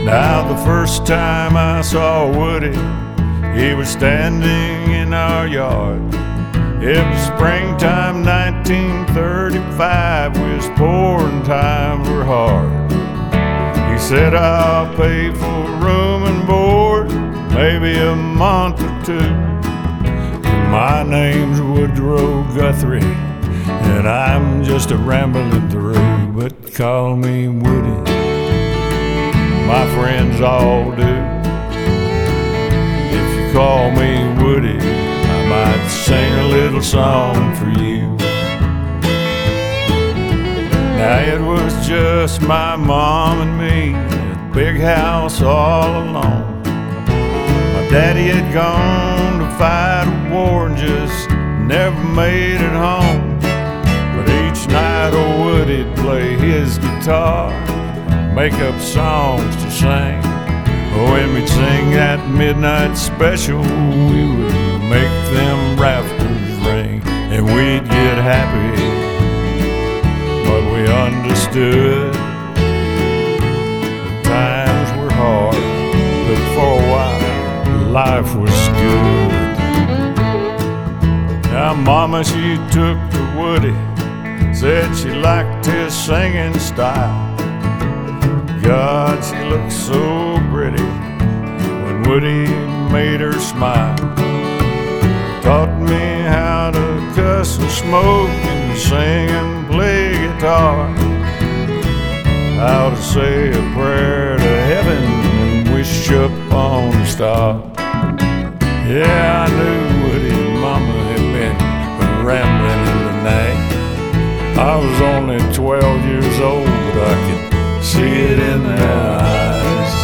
Now the first time I saw Woody, he was standing in our yard. It was springtime 1935, we was poor and times were hard. He said, I'll pay for room and board, maybe a month or two. My name's Woodrow Guthrie, and I'm just a rambling through, but call me Woody, my friends all do. If you call me Woody, I might sing a little song for you. Now it was just my mom and me, a big house all alone. My daddy had gone to fight a war and just never made it home. But each night old Woody'd play his guitar, make up songs to sing. When we'd sing that midnight special, we would make them rafters ring, and we'd get happy, but we understood the times were hard, but for a while life was good. Now Mama, she took to Woody, said she liked his singing style. God, she looked so pretty when Woody made her smile. Taught me how to cuss and smoke and sing and play guitar, how to say a prayer to heaven and wish upon a star. Yeah, I knew Woody and Mama had been rambling in the night. I was only 12 years old, but I could see it in their eyes.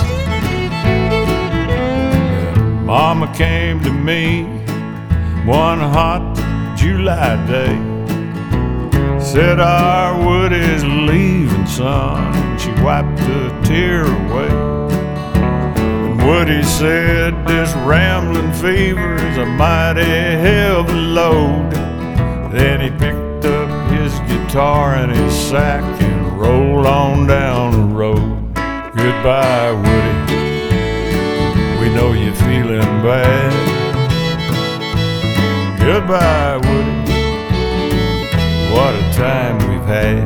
Mama came to me one hot July day, said our Woody's leaving, son. She wiped a tear away. And Woody said this rambling fever is a mighty heavy load. Then he picked up his guitar and his sack and rolled on down the road. Goodbye, Woody, we know you're feeling bad. Goodbye, Woody, what a time we've had.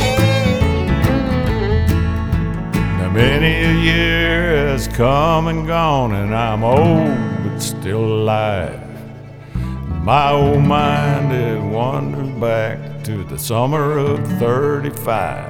Now many a year has come and gone, and I'm old but still alive. My old mind, it wanders back to the summer of 35.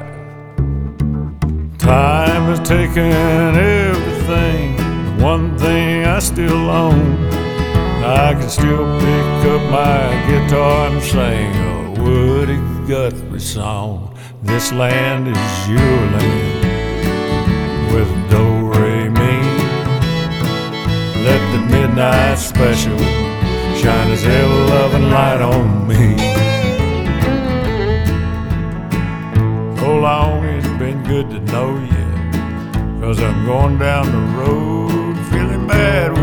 Time has taken everything, the one thing I still own. I can still pick up my guitar and sing a Woody Guthrie song. This land is your land, with do-re-mi. Let the midnight special shine his ever-loving light on me. So long it's been good to know you, 'cause I'm going down the road feeling bad